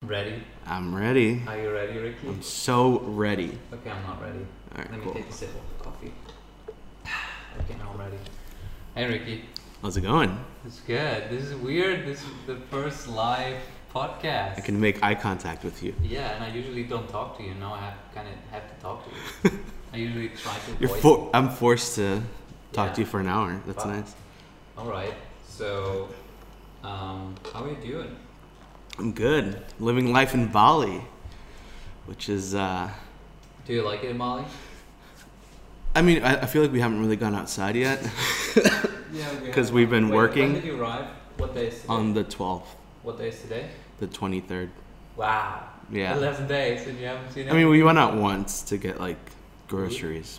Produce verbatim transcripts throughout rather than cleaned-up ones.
Ready? I'm ready. Are you ready, Ricky? I'm so ready. Okay, I'm not ready. Alright, Let cool. me take a sip of coffee. Okay, now I'm ready. Hey, Ricky. How's it going? It's good. This is weird. This is the first live podcast. I can make eye contact with you. Yeah, and I usually don't talk to you. Now I have kind of have to talk to you. I usually try to. You're avoid for- I'm forced to talk Yeah. to you for an hour. That's Wow. nice. All right. So, um, how are you doing? I'm good. Living life in Bali, which is. Uh, Do you like it in Bali? I mean, I, I feel like we haven't really gone outside yet. Yeah, we 'Cause have- we've been Wait, working When did you arrive? What day is today? on the twelfth, What day is today? the twenty-third. Wow. Yeah. Eleven days and you haven't seen. I mean, we went out once to get like groceries.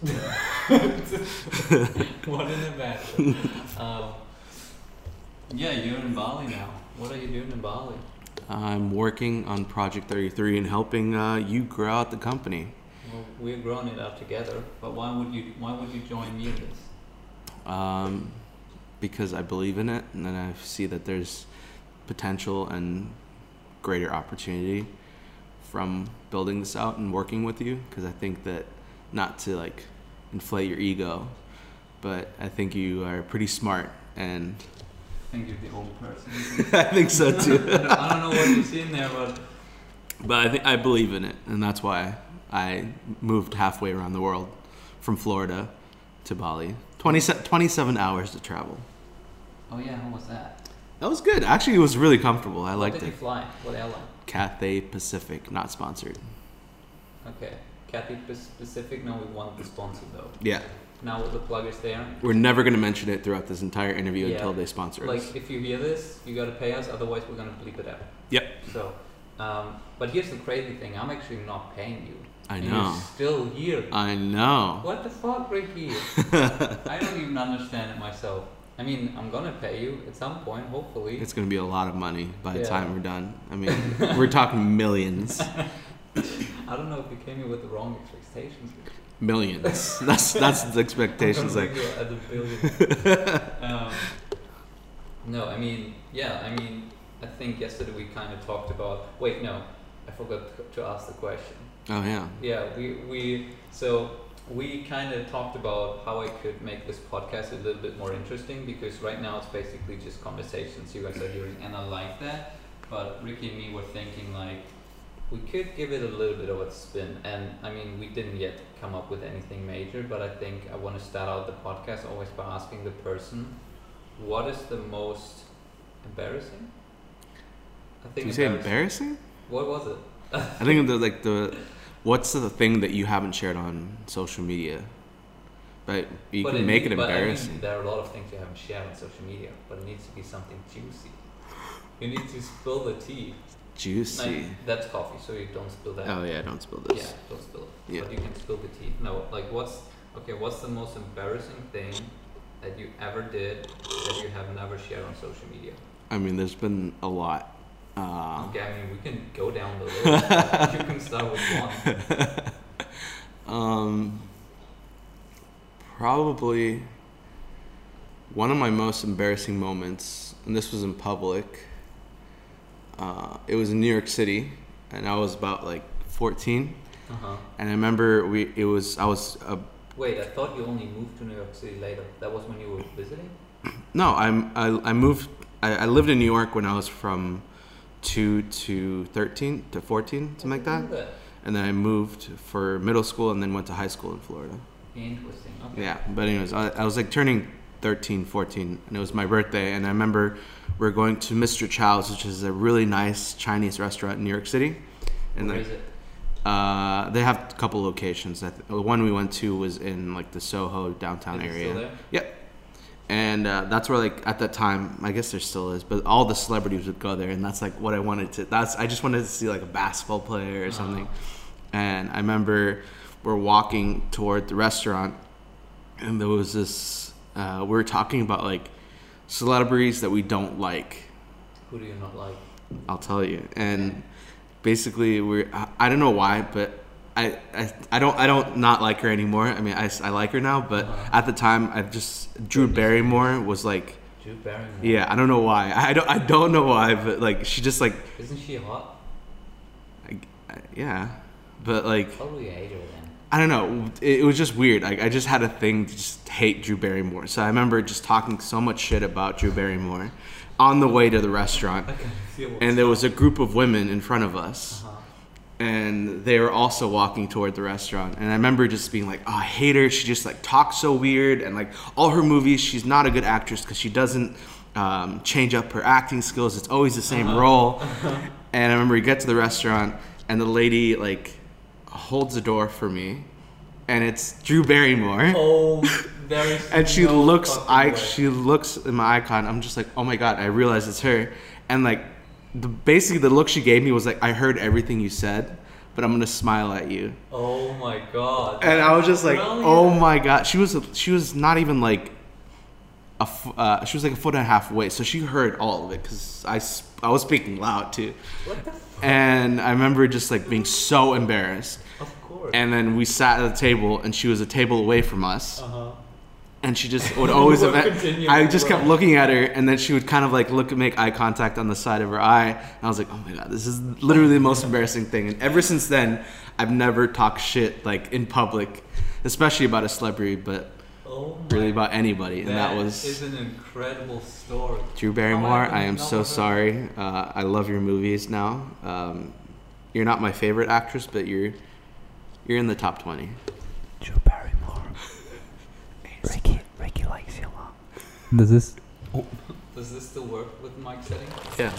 What an adventure. um, yeah, you're in Bali now. What are you doing in Bali? I'm working on Project thirty-three and helping uh, you grow out the company. Well, we're growing it out together. But why would you? Why would you join me in this? Um, because I believe in it, and then I see that there's potential and greater opportunity from building this out and working with you. Because I think that, not to like inflate your ego, but I think you are pretty smart, and I think you're the old person. I think so too. I, don't, I don't know what you see in there, but But I think I believe in it, and that's why I moved halfway around the world, from Florida to Bali. twenty, twenty-seven hours to travel. oh yeah, how was that? That was good. Actually, it was really comfortable. I What liked did you it. fly? What airline? Cathay Pacific, not sponsored. Okay, Cathay Pacific. No, we want the sponsor though. Yeah. Now the plug is there. We're never going to mention it throughout this entire interview Yeah. until they sponsor us. Like, if you hear this, you gotta pay us. Otherwise, we're gonna bleep it out. Yep. So, um, but here's the crazy thing. I'm actually not paying you. I And know. You're still here. I know. What the fuck, Ricky? I don't even understand it myself. I mean, I'm gonna pay you at some point, hopefully. It's going to be a lot of money by the Yeah. time we're done. I mean, we're talking millions. I don't know if you came here with the wrong expectations. Millions. That's that's the expectations. I'm Like, gonna bring you at a billion. um, no, I mean, yeah, I mean, I think yesterday we kind of talked about. Wait, no, I forgot to ask the question. oh yeah. Yeah, we we so we kind of talked about how I could make this podcast a little bit more interesting, because right now it's basically just conversations you guys are hearing, and I like that. But Ricky and me were thinking like we could give it a little bit of a spin, and I mean we didn't yet come up with anything major, but I think I want to start out the podcast always by asking the person, what is the most embarrassing? I think Did you say embarrassing? What was it? I think the like the what's the thing that you haven't shared on social media, but you But can it make need- it but I mean, embarrassing. there are a lot of things you haven't shared on social media, but it needs to be something juicy. You need to spill the tea. Juicy. Like, that's coffee, so you don't spill that. Oh yeah, don't spill Yeah, this. don't spill it. Yeah. But you can spill the tea. No, like what's okay? What's the most embarrassing thing that you ever did that you have never shared on social media? I mean, there's been a lot. Uh, Okay, I mean we can go down the list. You can start with one. um, probably one of my most embarrassing moments, and this was in public. Uh, it was in New York City, and I was about like fourteen. Uh huh. And I remember we. It was I was. Uh, Wait, I thought you only moved to New York City later. That was when you were visiting. no, I'm. I, I moved. I, I lived in New York when I was from two to thirteen to fourteen, something like that. that. And then I moved for middle school, and then went to high school in Florida. Interesting. Okay. Yeah, but anyways, I, I was like turning thirteen, fourteen, and it was my birthday, and I remember we are going to Mister Chow's, which is a really nice Chinese restaurant in New York City. And Where like, is it? Uh, they have a couple locations. I th- the one we went to was in like the Soho downtown Is it area. still there? Yep. And uh, that's where like at that time, I guess there still is, but all the celebrities would go there, and that's like what I wanted to. That's I just wanted to see like a basketball player or something. And I remember we're walking toward the restaurant, and there was this. Uh, we were talking about like celebrities that we don't like. Who do you not like? I'll tell you. And basically, we're I, I don't know why, but I, I I don't I don't not like her anymore. I mean, I, I like her now, but Uh-huh. at the time, I just Drew Barrymore was like, Drew Barrymore. yeah, I don't know why. I don't I don't know why, but like she just like Isn't she hot? I, I, yeah, but like Totally hate her then. I don't know. It, it was just weird. Like I just had a thing to just hate Drew Barrymore. So I remember just talking so much shit about Drew Barrymore on the way to the restaurant, and there was a group of women in front of us. Uh-huh. And they were also walking toward the restaurant. And I remember just being like, oh, I hate her. She just like talks so weird. And like all her movies, she's not a good actress because she doesn't um, change up her acting skills. It's always the same uh-huh. role. And I remember we get to the restaurant and the lady like holds the door for me. And it's Drew Barrymore. Oh, there is And she no looks, fucking I way. she looks in my icon. I'm just like, oh my God, I realize it's her. And like, the basically the look she gave me was like, I heard everything you said, but I'm gonna smile at you. Oh my God. And I was just like, Brilliant. oh my God. She was she was not even like a f- uh, she was like a foot and a half away, so she heard all of it because I s- I was speaking loud too. What the fuck? And I remember just like being so embarrassed. Of course. And then we sat at the table, and she was a table away from us. Uh-huh. And she just would always. We'll event- continue I with just kept Ron. looking at her, and then she would kind of like look and make eye contact on the side of her eye. And I was like, "Oh my God, this is literally the most embarrassing thing." And ever since then, I've never talked shit like in public, especially about a celebrity, but Oh my really about anybody. And that, was is an incredible story. Drew Barrymore. How I am never so heard- sorry. Uh, I love your movies now. Um, you're not my favorite actress, but you're you're in the top twenty. Drew Barrymore. Ricky, Ricky likes you a lot. Does this? Oh. Does this still work with mic setting? Yeah.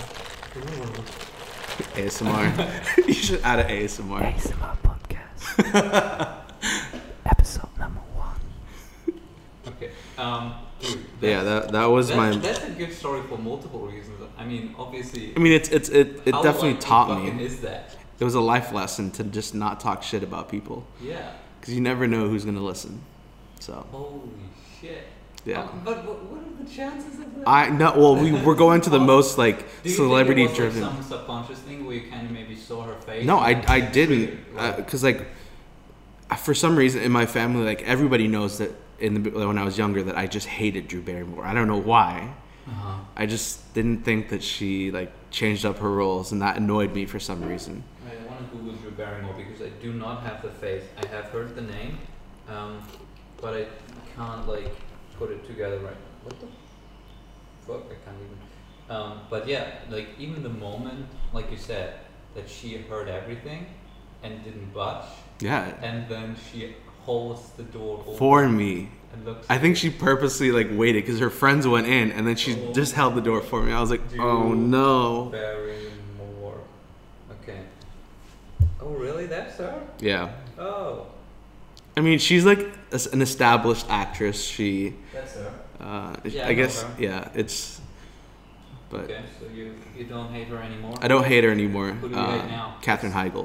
A S M R. You should add an A S M R. A S M R podcast. Episode number one. Okay. Um, dude, Yeah, that that was that's, my. that's a good story for multiple reasons. I mean, obviously. I mean, it's it's it it how definitely likely taught fucking me. Is that? It was a life lesson to just not talk shit about people, Yeah. because you never know who's gonna listen. So Holy shit. yeah. Um, but what, what are the chances of that? I no. Well, we we're going to the most like Do you celebrity think it was, driven. like, some subconscious thing where you kind of maybe saw her face? No, I and I it didn't, triggered, like- because like uh, for some reason in my family, like everybody knows that in the when I was younger that I just hated Drew Barrymore. I don't know why. Uh-huh. I just didn't think that she like changed up her roles, and that annoyed me for some reason. I want to Google Drew Barrymore because I do not have the face. I have heard the name, um, but I can't like put it together right. What the fuck? I can't even. Um, but yeah, like even the moment, like you said, that she heard everything and didn't budge, Yeah, and then she holds the door open for me. and looks. I think she purposely like waited because her friends went in, and then she Oh. just held the door for me. I was like, Drew oh no. Barrymore. Okay. Oh really? That's her? Yeah, Oh, I mean she's like a- an established actress. She, that's her. uh, Yeah, I, I know guess, her. yeah, it's. But Okay, so you you don't hate her anymore? I don't hate her anymore. Who do you uh, hate now? Katherine Heigl.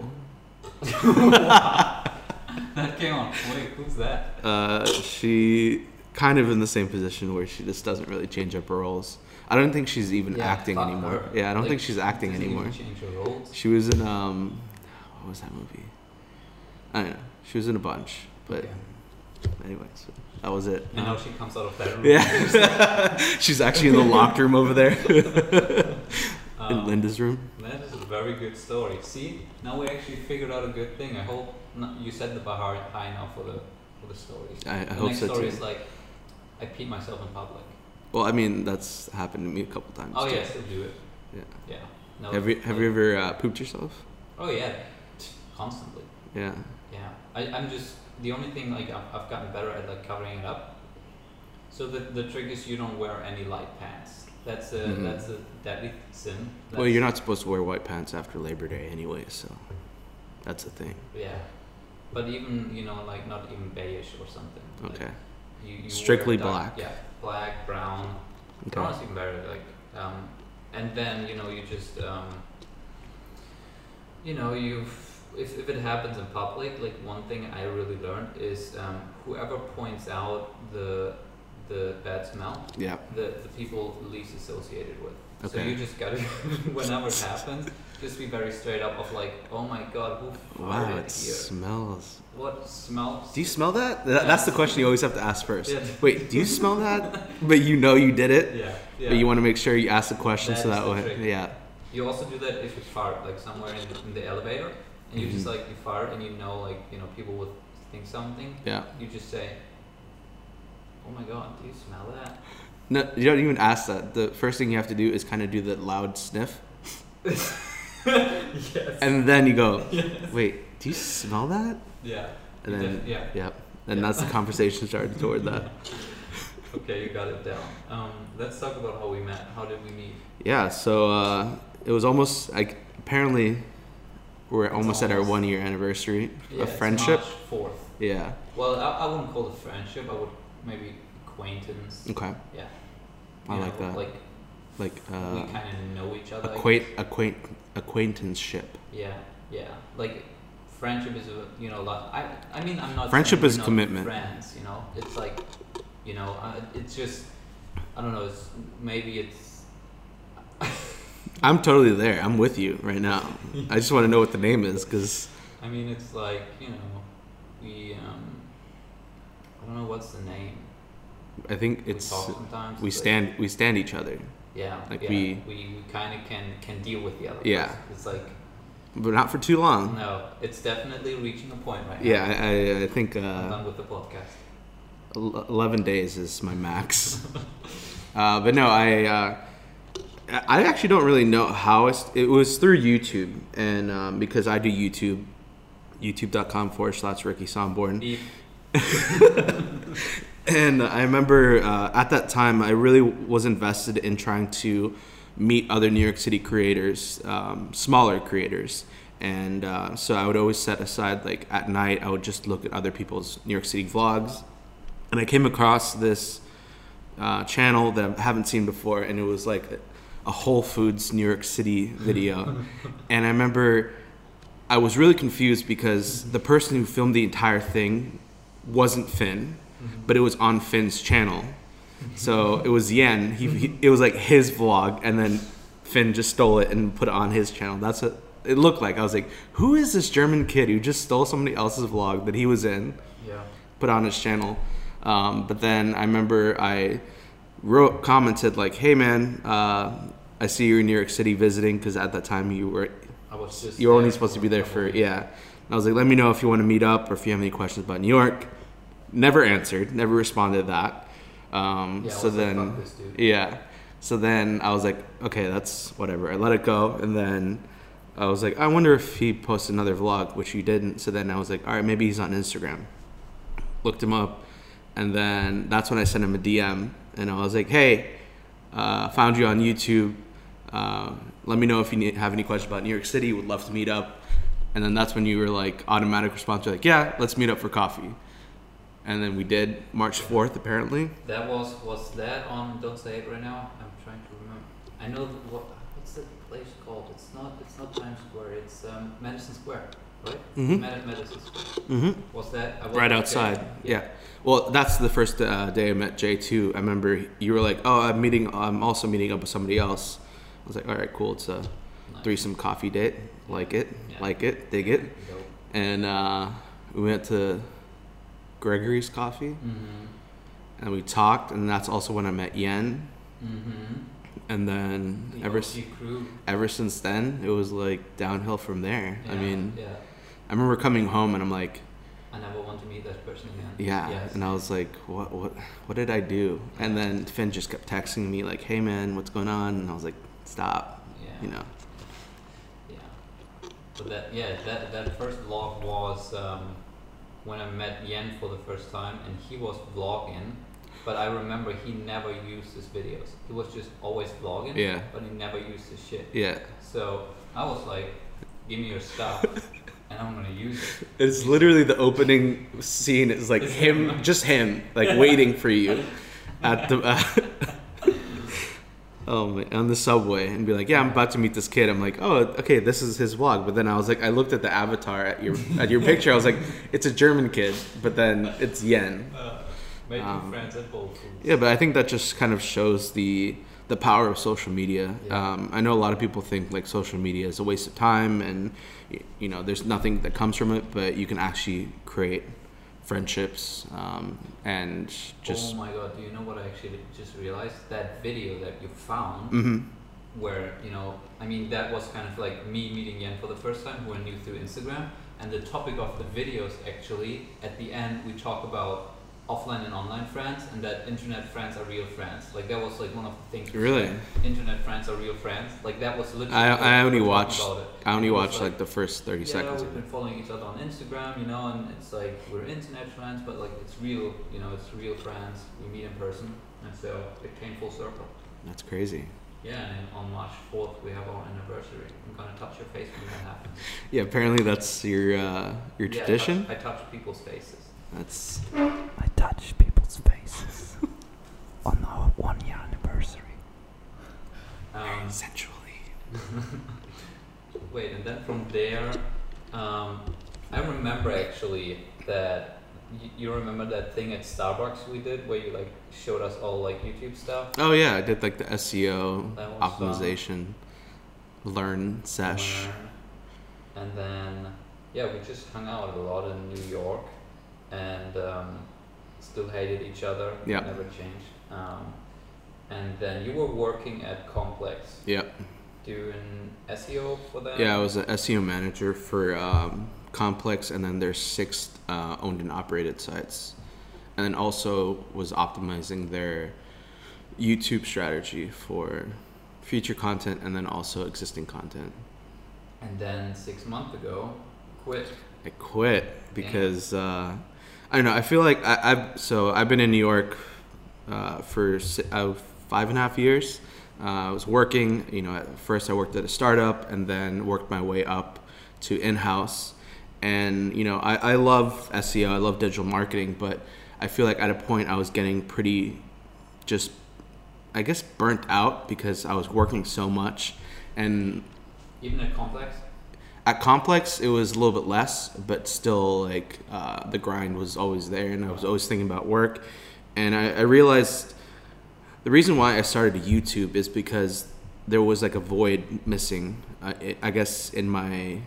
That came on. Wait, who's that? Uh, she kind of in the same position where she just doesn't really change up her roles. I don't think she's even Yeah, acting fuck anymore. her. Yeah, I don't Like, think she's acting doesn't even anymore. Change her roles. She was in um, what was that movie? I don't know. She was in a bunch, but Okay. anyway, so that was it. And now she comes out of that room. Yeah, she's actually in the locked room over there, in Um, Linda's room. That is a very good story. See, now we actually figured out a good thing. I hope not, you set the bar high- high now for the for the stories. I, I the hope next so story too. is like, I peed myself in public. Well, I mean that's happened to me a couple times. Oh too. yeah, I still do it. Yeah. Yeah. No, Have you have you ever uh, pooped yourself? Oh yeah, constantly. Yeah. Yeah, I, I'm just the only thing like I've, I've gotten better at like covering it up. So the the trick is you don't wear any light pants. That's a Mhm. that's a deadly sin. That's, Well, you're not supposed to wear white pants after Labor Day anyway, so that's the thing. Yeah, but even you know like not even beige or something. Like, Okay. you, you Strictly wear dark- black. Yeah, black, brown. Okay. Brown is even better. Like, um, and then you know you just um, you know you if if it happens in public, like one thing I really learned is um, whoever points out the the bad smell, Yeah. the the people least associated with. So Okay. you just gotta whenever it happens, just be very straight up of like, oh my god, who Wow, farted it here? smells. What smells? Do you smell that? Th- That's the question you always have to ask first. Yeah. Wait, do you smell that? But you know you did it. Yeah, yeah. But you want to make sure you ask the question so That's that the way. trick. Yeah. You also do that if you fart, like somewhere in, in the elevator, and you just Mhm. like you fart, and you know, like you know, people would think something. Yeah. You just say, "Oh my God, do you smell that?" No, you don't even ask that. The first thing you have to do is kind of do the loud sniff, Yes. and then you go, Yes. "Wait, do you smell that?" Yeah. And You then, def- yeah. yep. And Yeah. that's the conversation started toward that. Okay, you got it down. Um, let's talk about how we met. How did we meet? Yeah. So uh, it was almost like apparently we're It's almost at our almost- one year anniversary Yeah, of it's friendship. March fourth. Yeah. Well, I, I wouldn't call it friendship. I would maybe acquaintance. Okay. Yeah. I You like know, that. Like Like we uh, kind of know each other. I acquaint guess. acquaint acquaintanceship. Yeah, yeah. Like friendship is a you know lot. I I mean I'm not. Friendship saying is we're not commitment. Friends, you know. It's like, you know, uh, it's just I don't know. It's maybe it's. I'm totally there. I'm with you right now. I just want to know what the name is because I mean, it's like you know, we um. I don't know what's the name. I think it's we talk sometimes. we but- stand we stand each other, Yeah, like yeah, we- we, we kind of can can deal with the other. Yeah. person. It's like but not for too long. no, it's definitely reaching a point right Yeah, now. I, I, I think I'm uh, done with the podcast. el- eleven days is my max. uh, but no, I uh, I actually don't really know how I st- it was through YouTube, and um, because I do YouTube, youtube.com forward slash Ricky Sonborn. Beep. And I remember uh, at that time, I really was invested in trying to meet other New York City creators, um, smaller creators. And uh, so I would always set aside, like at night, I would just look at other people's New York City vlogs. And I came across this uh, channel that I haven't seen before, and it was like a Whole Foods New York City video. And I remember I was really confused because the person who filmed the entire thing wasn't Finn, but it was on Finn's channel. So it was Yen. He, he it was like his vlog, and then Finn just stole it and put it on his channel. That's what it looked like. I was like, who is this German kid who just stole somebody else's vlog that he was in, Yeah. put on his channel? Um, but then I remember I wrote, commented like, hey man, uh, I see you're in New York City visiting, because at that time you were I was just. you were only there supposed to for be a there couple for weeks. yeah. And I was like, let me know if you want to meet up or if you have any questions about New York. Never answered, never responded to that. Um, Yeah, I so was like, then, "Fuck this dude." yeah. So then I was like, okay, that's whatever. I let it go, and then I was like, I wonder if he posted another vlog, which he didn't. So then I was like, all right, maybe he's on Instagram. Looked him up, and then that's when I sent him a D M, and I was like, hey, uh, found you on YouTube. Uh, let me know if you need, have any questions about New York City. Would love to meet up. And then that's when you were like, automatic response. You're like, yeah, let's meet up for coffee. And then we did March fourth, apparently. That was was that on? Don't say it right now. I'm trying to remember. I know the, what what's the place called? It's not it's not Times Square. It's um, Madison Square, right? Mhm. Mad- Madison Square. Mm-hmm. Was that? I Right wasn't outside. there. Yeah. Well, that's the first uh, day I met Jay too. I remember you were like, "Oh, I'm meeting. I'm also meeting up with somebody else." I was like, "All right, cool. It's a Nice. threesome coffee date. Like it. Yeah. Like it. Dig it." Dope. And uh, we went to Gregory's Coffee, Mm-hmm. and we talked. And that's also when I met Yen. Mm-hmm. And then The ever O G crew. ever since then, it was like downhill from there. I Yeah, mean, yeah. I remember coming home and I'm like, I never want to meet that person again. yeah, Yes. and I was like, what, what, what did I do? And then Finn just kept texting me like, hey man, what's going on? And I was like, stop, Yeah. you know. Yeah. But that yeah that that first vlog was um, when I met Yen for the first time, and he was vlogging. But I remember he never used his videos. He was just always vlogging. Yeah. But he never used his shit. Yeah, So I was like, "Give me your stuff, and I'm gonna use it." it's literally the opening scene is like It's him, him. just him, like waiting for you at the. Uh, Oh my, on the subway, and be like, yeah, I'm about to meet this kid. I'm like, oh, okay, this is his vlog. But then I was like, I looked at the avatar at your at your picture. I was like, it's a German kid, but then it's Yen. Uh, making Um, friends at Whole Foods. Yeah, but I think that just kind of shows the the power of social media. Yeah. Um, I know a lot of people think like social media is a waste of time, and y- you know, there's nothing that comes from it. But you can actually create friendships um, and just. Oh my god! Do you know what I actually just realized? That video that you found Mhm. where, you know, I mean, that was kind of like me meeting Yen for the first time, who I knew through Instagram. And the topic of the videos, actually, at the end, we talk about offline and online friends, and that internet friends are real friends. Like, that was like one of the things. Really? Internet friends are real friends. Like, that was literally. I, what I only we were watched. talking about it. I only It was watched like, the first thirty yeah, seconds. we've been following each other on Instagram, you know, and it's like we're internet friends, but like it's real, you know, it's real friends. We meet in person, and so it came full circle. That's crazy. Yeah, and on March fourth we have our anniversary. I'm gonna touch your face when that happens. Yeah, apparently that's your uh, your Yeah, tradition. I touch, I touch people's faces. That's I touch people's faces on our one year anniversary. Um, sensually. wait, and then from there, um, I remember actually that y- you remember that thing at Starbucks we did where you like showed us all like YouTube stuff. Oh yeah, I did like the S E O That was fun. optimization, learn sesh. Learn. And then yeah, we just hung out a lot in New York, and um, still hated each other. Yeah. Never changed. Um, and then you were working at Complex, Yep. doing S E O for them. Yeah, I was an S E O manager for um, Complex, and then their six uh, owned and operated sites, and then also was optimizing their YouTube strategy for future content and then also existing content. And then six months ago, quit. I quit because uh, I don't know. I feel like I, I've so I've been in New York uh, for si- uh, five and a half years. Uh, I was working. You know, at first I worked at a startup and then worked my way up to in-house. And you know, I, I love S E O. I love digital marketing, but I feel like at a point I was getting pretty, just, I guess, burnt out because I was working so much. And Even at Complex. at Complex, it was a little bit less, but still, like, uh, the grind was always there, and I was always thinking about work. And I, I realized the reason why I started YouTube is because there was like a void missing, uh, it, I guess, in my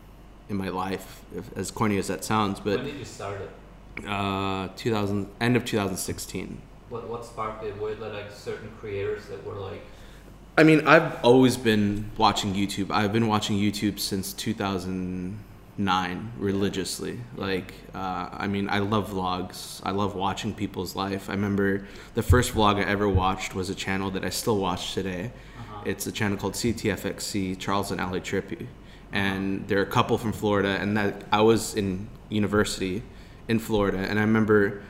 in my life, if, as corny as that sounds. But When did you start it? uh, two thousand end of two thousand sixteen. What what sparked it? Were there like certain creators that were like? I mean, I've always been watching YouTube. I've been watching YouTube since two thousand nine religiously. Like, uh, I mean, I love vlogs. I love watching people's life. I remember the first vlog I ever watched was a channel that I still watch today. Uh-huh. It's a channel called C T F X C, Charles and Ali Trippy. And they're a couple from Florida, and that I was in university in Florida, and I remember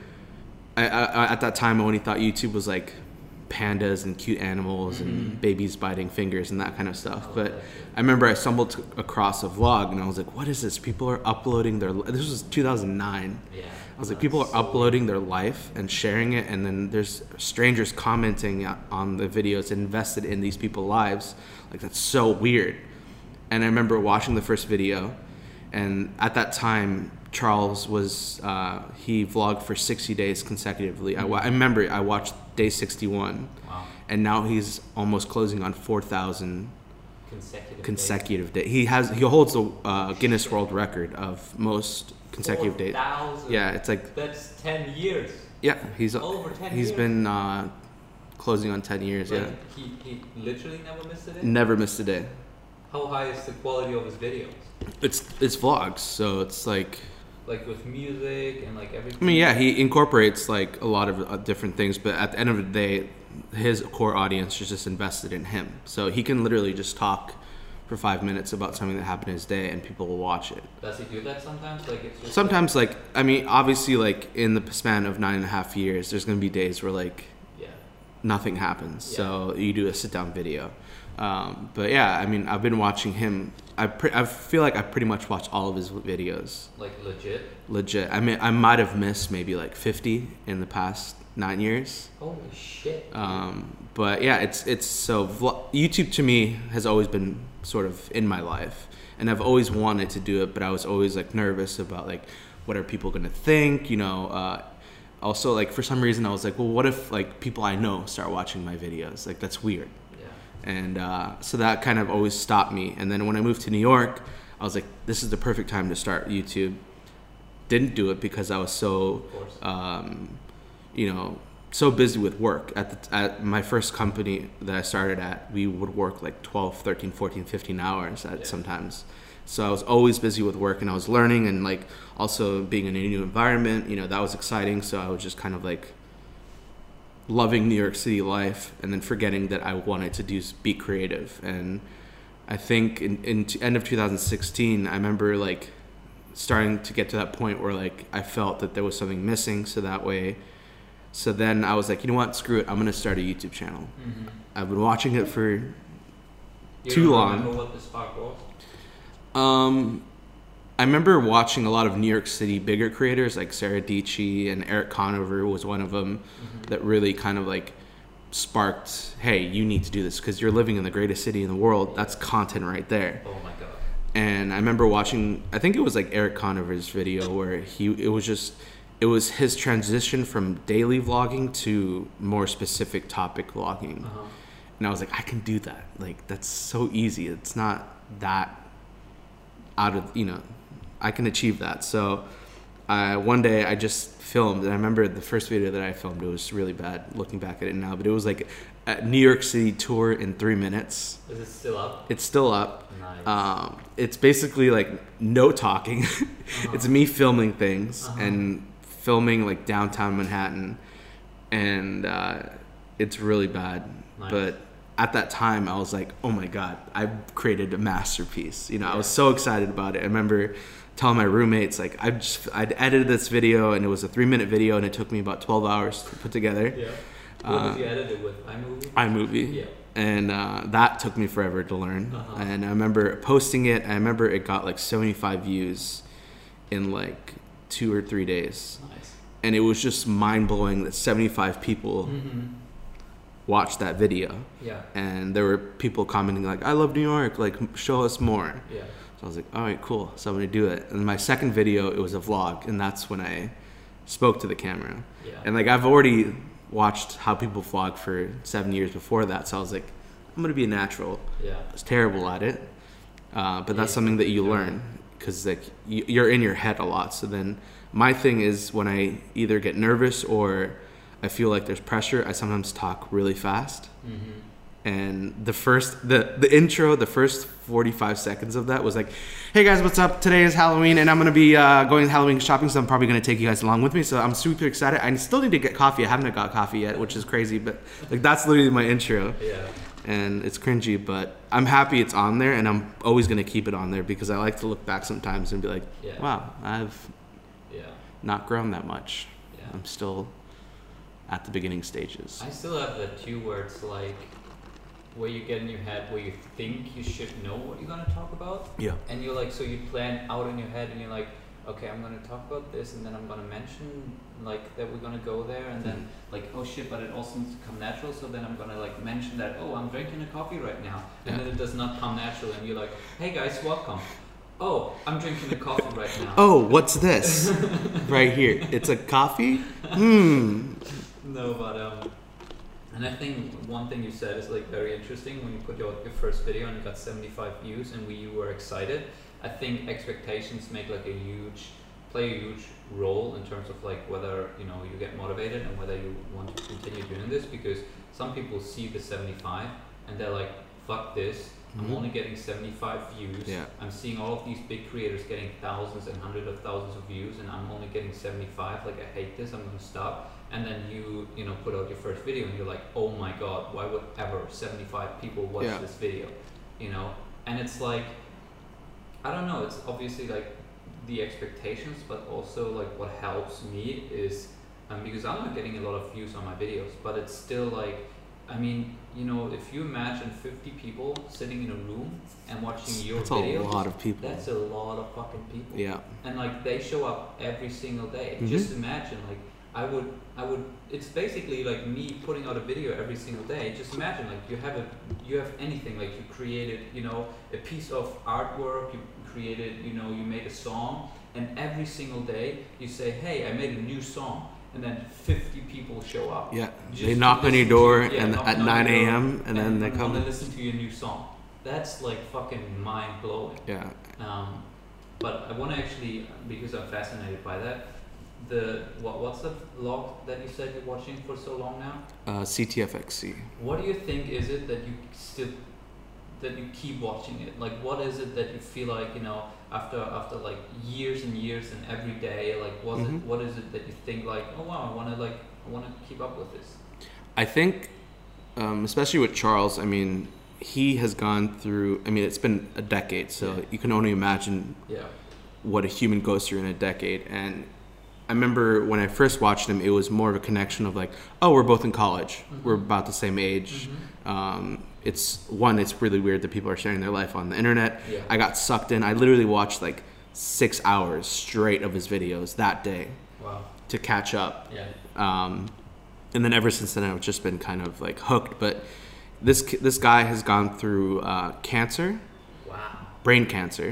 I, I, at that time I only thought YouTube was like pandas and cute animals Mm-hmm. and babies biting fingers and that kind of stuff. Oh, But that's it. I remember I stumbled t- across a vlog, and I was like, what is this? People are uploading their, this was two thousand nine. Yeah. I was like, people are uploading their life and sharing it, and then there's strangers commenting on the videos invested in these people's lives. Like, that's so weird. And I remember watching the first video, and at that time, Charles was, uh, he vlogged for sixty days consecutively. I, wa- I remember I watched day sixty-one, Wow. and now he's almost closing on four thousand Consecutive. consecutive days. He has, he holds the uh, Guinness World Record of most consecutive days. Thousand. Yeah, it's like, That's ten years. yeah, he's Over ten he's years. been uh, closing on ten years. Like, Yeah, He he literally never missed a day. never missed a day. How high is the quality of his videos? It's it's vlogs, so it's like, Like with music and like everything. I mean, yeah, he incorporates like a lot of uh, different things, but at the end of the day, his core audience is just invested in him. So he can literally just talk for five minutes about something that happened in his day, and people will watch it. Does he do that sometimes? Like it's just Sometimes, like, I mean, obviously, like in the span of nine and a half years, there's gonna be days where like Like, yeah. nothing happens. So you do a sit down video. Um, but yeah, I mean, I've been watching him. I pre- I feel like I pretty much watched all of his videos. Like legit. Legit. I mean, I might have missed maybe like fifty in the past nine years. Holy shit. Um, but yeah, it's it's so vlo- YouTube to me has always been sort of in my life, and I've always wanted to do it, but I was always like nervous about like what are people gonna think, you know. Uh, also, like for some reason, I was like, well, what if like people I know start watching my videos? Like that's weird. Yeah. And uh, so that kind of always stopped me. And then when I moved to New York, I was like, this is the perfect time to start YouTube. Didn't do it because I was so, Of course. um, you know, so busy with work. At the, at my first company that I started at, we would work like twelve, thirteen, fourteen, fifteen hours at Yeah. sometimes. So I was always busy with work, and I was learning, and like also being in a new environment, you know, that was exciting. So I was just kind of like loving New York City life, and then forgetting that I wanted to do be creative. And I think in, in t- end of two thousand sixteen, I remember like starting to get to that point where like I felt that there was something missing. So that way, so then I was like, you know what, screw it, I'm gonna start a YouTube channel. Mm-hmm. I've been watching it for You too don't long. remember what the spark was? Um, I remember watching a lot of New York City bigger creators like Sarah Dietschy, and Eric Conover was one of them Mm-hmm. that really kind of like sparked, hey, you need to do this because you're living in the greatest city in the world. That's content right there. Oh my god. And I remember watching, I think it was like Eric Conover's video where he, it was just, it was his transition from daily vlogging to more specific topic vlogging. Uh-huh. And I was like, I can do that. Like, that's so easy. It's not that out of, you know, I can achieve that. So uh, one day I just filmed, and I remember the first video that I filmed, it was really bad looking back at it now, but it was like a New York City tour in three minutes. Is it still up? It's still up. Nice. Um, it's basically like no talking. Uh-huh. It's me filming things Uh-huh. and filming like downtown Manhattan, and uh, it's really bad. Nice. But at that time, I was like, oh my god, I've created a masterpiece. You know, I was Yeah. so excited about it. I remember telling my roommates, like, I just I'd edited this video, and it was a three minute video, and it took me about twelve hours to put together. Yeah. What Uh, did you edit it with? iMovie? iMovie. Yeah. And uh, that took me forever to learn. Uh-huh. And I remember posting it. I remember it got like seventy-five views in like two or three days. Nice. And it was just mind blowing that seventy-five people Mm-hmm. watched that video. Yeah. And there were people commenting like, I love New York, like show us more. Yeah. So I was like, all right, cool. So I'm going to do it. And my second video, it was a vlog. And that's when I spoke to the camera. Yeah. And like I've already watched how people vlog for seven years before that. So I was like, I'm going to be a natural. Yeah. I was terrible at it. Uh, but that's Yeah, something that you yeah. learn because like you, you're in your head a lot. So then my thing is when I either get nervous or I feel like there's pressure, I sometimes talk really fast. Mm-hmm. And the first, the, the intro, the first forty-five seconds of that was like, hey guys, what's up? Today is Halloween and I'm going to be uh, going Halloween shopping. So I'm probably going to take you guys along with me. So I'm super excited. I still need to get coffee. I haven't got coffee yet, which is crazy. But like that's literally my intro. Yeah. And it's cringy, but I'm happy it's on there. And I'm always going to keep it on there because I like to look back sometimes and be like, Yeah. wow, I've Yeah. not grown that much. Yeah. I'm still at the beginning stages. I still have the two words like where you get in your head where you think you should know what you're gonna talk about, Yeah. and you're like, so you plan out in your head, and you're like, okay, I'm gonna talk about this, and then I'm gonna mention like that we're gonna go there, and then like, oh shit, but it also needs to come natural, so then I'm gonna like mention that, oh, I'm drinking a coffee right now, and Yeah. then it does not come natural, and you're like, hey guys, welcome. Oh, I'm drinking a coffee right now. Oh, what's this? Right here. It's a coffee? Hmm. No, but um, and I think one thing you said is like very interesting when you put your, your first video and you got seventy-five views and we you were excited. I think expectations make like a huge, play a huge role in terms of like whether you know you get motivated and whether you want to continue doing this, because some people see the seventy-five and they're like, fuck this. I'm Mhm. only getting seventy-five views. Yeah. I'm seeing all of these big creators getting thousands and hundreds of thousands of views, and I'm only getting seventy-five. Like, I hate this. I'm gonna stop. And then you, you know, put out your first video, and you're like, oh my god, why would ever seventy-five people watch Yeah. this video? You know, and it's like, I don't know. It's obviously like the expectations, but also like what helps me is um, because I'm not getting a lot of views on my videos, but it's still like. I mean, you know, if you imagine fifty people sitting in a room and watching your That's videos, a lot of people. that's a lot of fucking people. Yeah. And like they show up every single day. Mhm. Just imagine, like I would, I would. It's basically like me putting out a video every single day. Just imagine, like you have a, you have anything, like you created, you know, a piece of artwork. You created, you know, you made a song, and every single day you say, hey, I made a new song. And then fifty people show up. Yeah. Just They to knock on listen your to door you- yeah, and knocking at on nine your door a.m. and then they want come. to listen to your new song. That's like fucking mind blowing. Yeah. Um, but I want to actually, because I'm fascinated by that, the what what's the vlog that you said you're watching for so long now? Uh, C T F X C. What do you think is it that you still that you keep watching it? Like, what is it that you feel like, you know, after after like years and years and every day, like, was Mhm. it what is it that you think like, oh wow, I want to like I want to keep up with this? I think, um, especially with Charles, I mean, he has gone through. I mean, it's been a decade, so Yeah. you can only imagine Yeah. what a human goes through in a decade. And I remember when I first watched him, it was more of a connection of like, oh, we're both in college, Mhm. we're about the same age. Mhm. Um, it's one, it's really weird that people are sharing their life on the internet. Yeah. I got sucked in. I literally watched like six hours straight of his videos that day Wow. to catch up. Yeah. Um, and then ever since then, I've just been kind of like hooked. But this ki- this guy has gone through uh, cancer, Wow. brain cancer.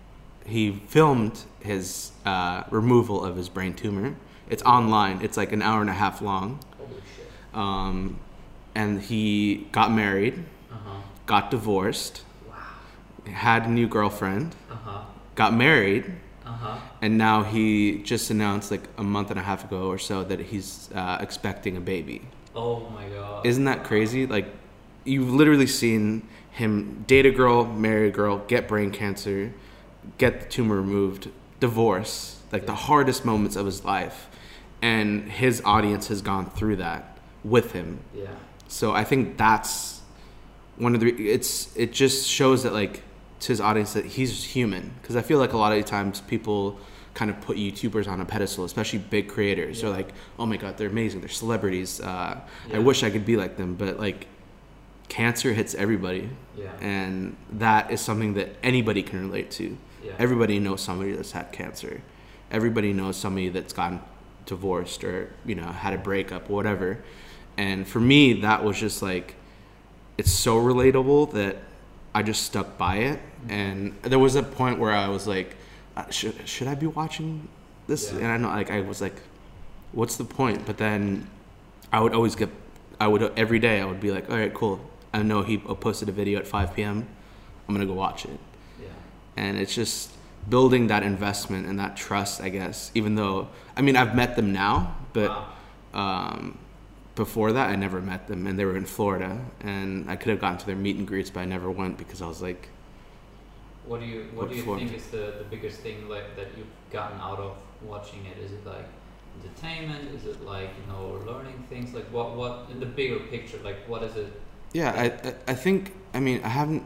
He filmed his uh, removal of his brain tumor. It's online. It's like an hour and a half long. Holy shit. Um, and he got married, Uh huh. got divorced, Wow. had a new girlfriend, Uh huh. got married, Uh huh. and now he just announced like a month and a half ago or so that he's uh, expecting a baby. Oh my god. Isn't that crazy? Like, you've literally seen him date a girl, marry a girl, get brain cancer, get the tumor removed, divorce, like the hardest moments of his life. And his audience has gone through that with him. Yeah. So I think that's one of the, it's, it just shows that like to his audience that he's human. Cause I feel like a lot of the times people kind of put YouTubers on a pedestal, especially big creators. Yeah. They're like, oh my God, they're amazing. They're celebrities. Uh, Yeah. I wish I could be like them, but like cancer hits everybody. Yeah. And that is something that anybody can relate to. Yeah. Everybody knows somebody that's had cancer. Everybody knows somebody that's gotten divorced or, you know, had a breakup or whatever. And for me, that was just like, it's so relatable that I just stuck by it. Mm-hmm. And there was a point where I was like, uh, should, should I be watching this? Yeah. And I know, like, I was like, what's the point? But then I would always get, I would, every day I would be like, all right, cool. I know he posted a video at five p.m. I'm going to go watch it. Yeah. And it's just building that investment and that trust, I guess, even though, I mean, I've met them now, but Wow. um, before that, I never met them, and they were in Florida, and I could have gone to their meet and greets, but I never went because I was like, What do you What What do you for? think is the, the biggest thing like that you've gotten out of watching it? Is it like entertainment? Is it like, you know, learning things? Like what what in the bigger picture? Like what is it? yeah, I, I, I think, I mean, I haven't,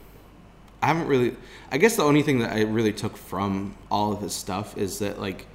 I haven't really, I guess the only thing that I really took from all of this stuff is that, like,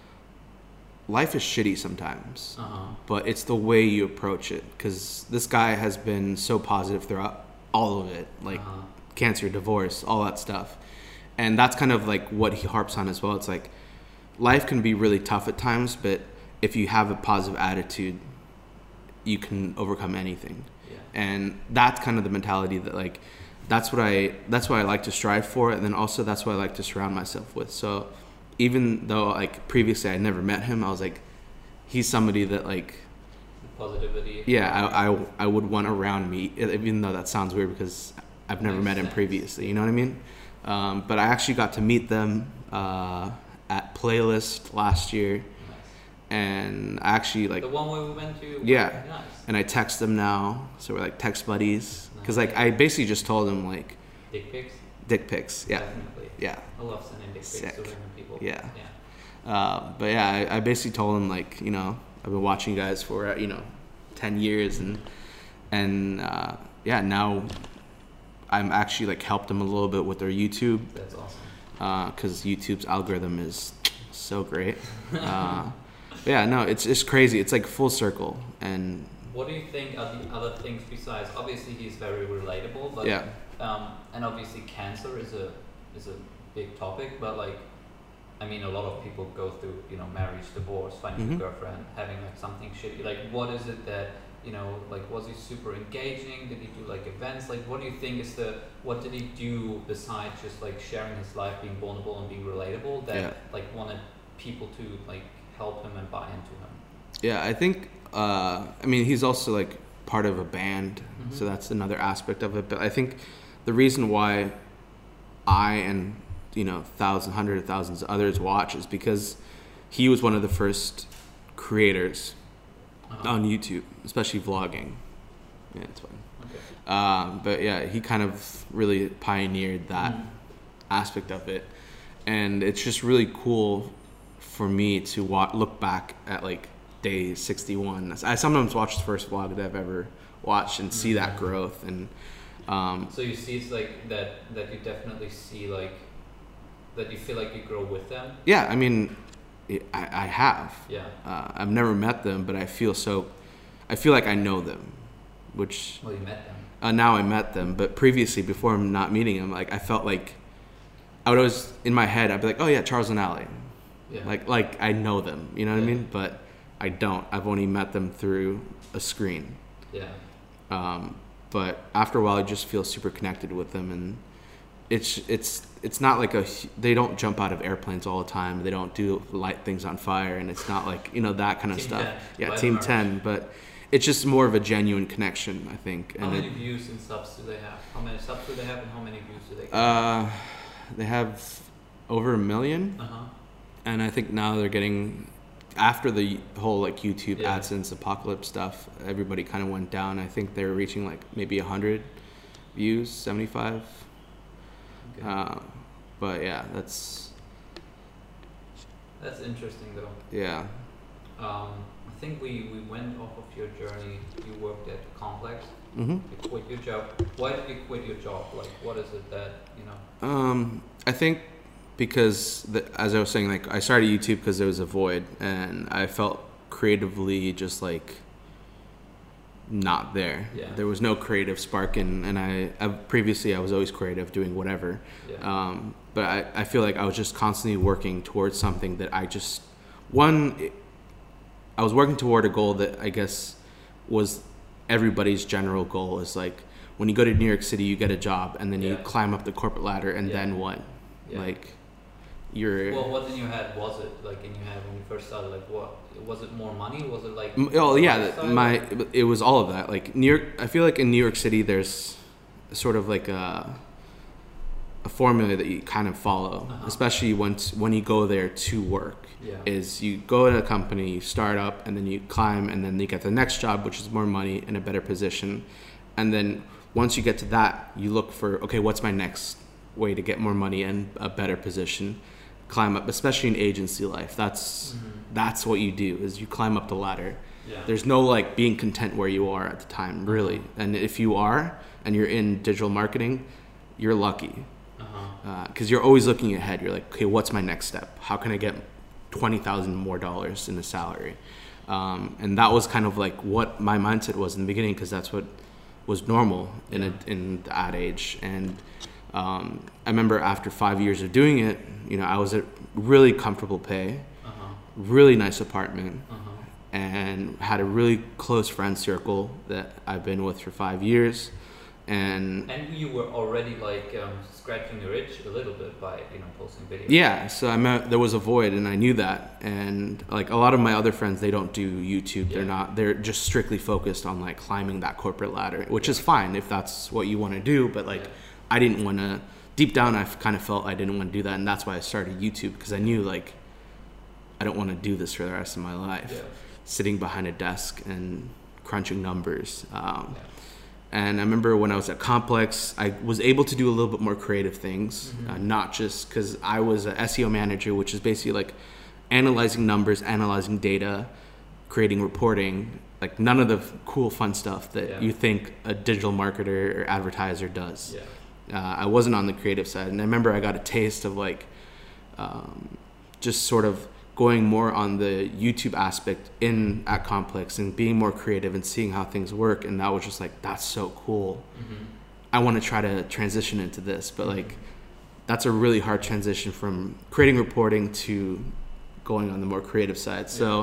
life is shitty sometimes. Uh huh. But it's the way you approach it, because this guy has been so positive throughout all of it, like Uh-huh. cancer, divorce, all that stuff. And that's kind of like what he harps on as well. It's like life can be really tough at times, but if you have a positive attitude, you can overcome anything. Yeah. And that's kind of the mentality that, like, that's what I that's what I like to strive for, and then also that's what I like to surround myself with. So even though, like, previously I never met him, I was like, he's somebody that, like, Positivity. yeah, I, I, I would want around me, even though that sounds weird because I've never Makes met him sense. previously, you know what I mean? Um, but I actually got to meet them uh, at Playlist last year, Nice. and I actually, like, The one where we went to. Yeah. Nice. and I text them now, so we're like text buddies. Because, like, I basically just told them, like, Dick pics. dick pics, yeah, Definitely. yeah. I love sending dick pics Sick. to random people. Yeah. Yeah. Uh, but yeah, I, I basically told him, like, you know, I've been watching you guys for, uh, you know, ten years, and and uh, yeah, now I'm actually, like, helped them a little bit with their YouTube, That's awesome. because YouTube's algorithm is so great. Uh, but yeah, no, it's it's crazy. It's like full circle, and What do you think are the other things besides? Obviously, he's very relatable, but yeah, um, and obviously, cancer is a is a big topic. But like, I mean, a lot of people go through, you know, marriage, divorce, finding Mhm. a girlfriend, having like something shitty. Like, what is it that, you know, like, was he super engaging? Did he do like events? Like, what do you think is the what did he do besides just like sharing his life, being vulnerable and being relatable that Yeah. like wanted people to like help him and buy into him? yeah. I think. Uh, I mean, he's also, like, part of a band, Mhm. so that's another aspect of it. But I think the reason why I and, you know, thousands, hundreds of thousands of others watch is because he was one of the first creators Uh-huh. on YouTube, especially vlogging. Yeah, it's fun. Okay. Um, but yeah, he kind of really pioneered that Mhm. aspect of it, and it's just really cool for me to wa- look back at like day sixty-one. I sometimes watch the first vlog that I've ever watched and see that Mhm. growth. And um, So you see, it's like that. That you definitely see, like that you feel like you grow with them. yeah, I mean, I, I have. Yeah. Uh, I've never met them, but I feel so. I feel like I know them, which Well, you met them. uh, now I met them. But previously, before not meeting them, like I felt like I would always in my head I'd be like, oh yeah, Charles and Allie. Yeah. Like like I know them, you know what Yeah. I mean? But I don't. I've only met them through a screen. Yeah. Um, but after a while, I just feel super connected with them, and it's it's it's not like a hu- they don't jump out of airplanes all the time. They don't do light things on fire, and it's not like you know that kind of Team stuff. ten, Yeah, by Team Mars. ten, but it's just more of a genuine connection, I think. How And many it, views and subs do they have? How many subs do they have, and how many views do they? Get? uh, they have over a million. Uh huh. And I think now they're getting, after the whole like YouTube Yeah. AdSense apocalypse stuff, everybody kind of went down. I think they were reaching like maybe one hundred views, seventy-five. Okay. Uh, but yeah, that's, That's interesting, though. yeah. Um, I think we, we went off of your journey. You worked at Complex. hmm You quit your job. Why did you quit your job? Like, what is it that you know? Um, I think because, the, as I was saying, like I started YouTube because there was a void, and I felt creatively just like not there. Yeah. There was no creative spark, and and I, I previously I was always creative, doing whatever. Yeah. Um, but I, I feel like I was just constantly working towards something that I just one. It, I was working toward a goal that I guess was everybody's general goal is like when you go to New York City, you get a job, and then you Yeah. climb up the corporate ladder, and Yeah. then what? Yeah. Like you're. Well, what in your head was it like in your head when you first started? Like, what was it? More money? Was it like? M- Oh yeah, lifestyle? th- my it was all of that. Like New York, I feel like in New York City, there's sort of like a a formula that you kind of follow, Uh-huh. especially once when you go there to work. Yeah. Is you go to a company, you start up, and then you climb, and then you get the next job, which is more money and a better position, and then once you get to that, you look for okay, what's my next way to get more money and a better position, climb up, especially in agency life. That's Mhm. that's what you do is you climb up the ladder. Yeah. There's no like being content where you are at the time, really. And if you are and you're in digital marketing, you're lucky Uh-huh. because you're always looking ahead. You're like, okay, what's my next step? How can I get twenty thousand more dollars in a salary? Um, and that was kind of like what my mindset was in the beginning, because that's what was normal in Yeah. a, in the ad age. And um, I remember after five years of doing it, you know, I was at really comfortable pay, Uh-huh. really nice apartment, Uh-huh. and had a really close friend circle that I've been with for five years. And And you were already like um, scratching your itch a little bit by you know posting videos. yeah, so I met, there was a void, and I knew that. And like a lot of my other friends, they don't do YouTube. They're Yeah. not. They're just strictly focused on like climbing that corporate ladder, which Yeah. is fine if that's what you want to do. But like, Yeah. I didn't want to. Deep down, I kind of felt I didn't want to do that, and that's why I started YouTube, because I knew like I don't want to do this for the rest of my life, Yeah. sitting behind a desk and crunching numbers. Um, Yeah. And I remember when I was at Complex, I was able to do a little bit more creative things, Mhm. uh, not just because I was an S E O manager, which is basically like analyzing numbers, analyzing data, creating reporting, like none of the f- cool fun stuff that Yeah. you think a digital marketer or advertiser does. Yeah. Uh, I wasn't on the creative side. And I remember I got a taste of like um, just sort of going more on the YouTube aspect in at Complex and being more creative and seeing how things work. And that was just like, that's so cool. Mm-hmm. I want to try to transition into this, but like that's a really hard transition from creating reporting to going on the more creative side. So